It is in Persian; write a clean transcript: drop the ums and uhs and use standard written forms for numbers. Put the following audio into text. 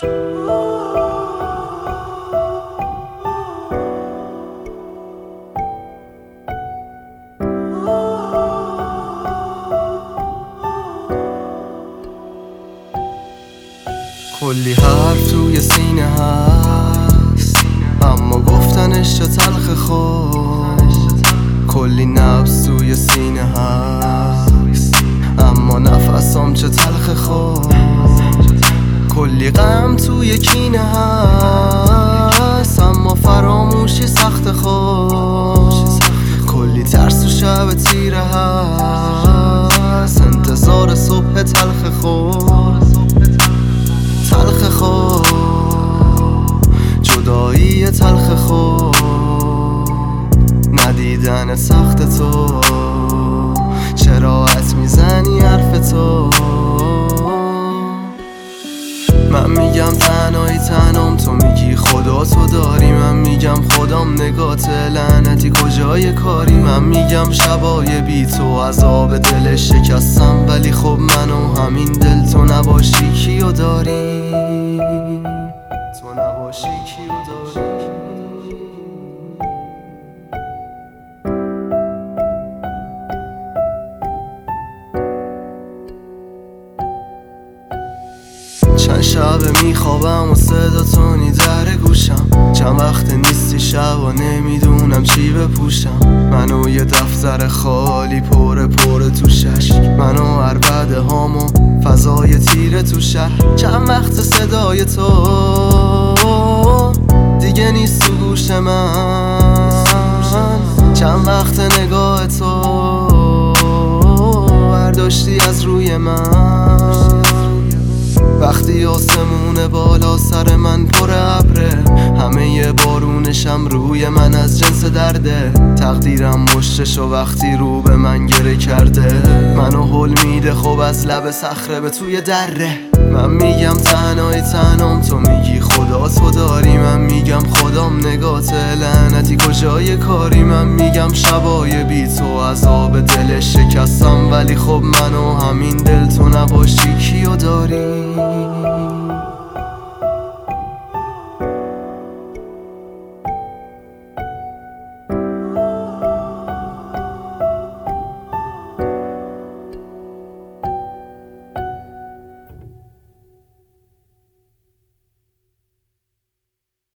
کلی حرف توی سینه هست، اما گفتنش چه تلخ خود. کلی نبض توی سینه هست، اما نفسام چه تلخ خود. کلی غم توی کینه هست، اما فراموشی سخت خود. کلی ترس و شب تیره هست، انتظار صبح تلخ خود. تلخ خود، جدایی تلخ خود، ندیدن سخت تو. چرا حد میزنی حرف تو؟ من میگم تنهایی تنهام، تو میگی خدا تو داری. من میگم خدام نگات لعنتی کجای کاری. من میگم شبای بی تو عذاب دل شکستم، ولی خب منو همین دل تو نباشی کیو داری؟ تو نباشی کیو داری؟ چند شب میخوابم و صدا تو در گوشم. چند وقت نیستی شب و نمیدونم چی بپوشم. منو یه دفتر خالی پر تو شش، منو عربده هامو فضای تیره تو شهر. چند وقت صدای تو دیگه نیست تو گوش من. چند وقت نگاه تو برداشتی از روی من. وقتی آسمون بالا سر من پر ابره، همه بارونشم روی من از جنس درده. تقدیرم مشتشو وقتی رو به من گره کرده، منو هل میده خب از لب صخره به توی دره. من میگم تنهایی تنهام، تو میگی خدا تو داری. من میگم خدام نگات لعنتی کجای کاری. من میگم شبای بی تو عذاب دل شکستم، ولی خب منو همین دل تو نباشی کیو داری؟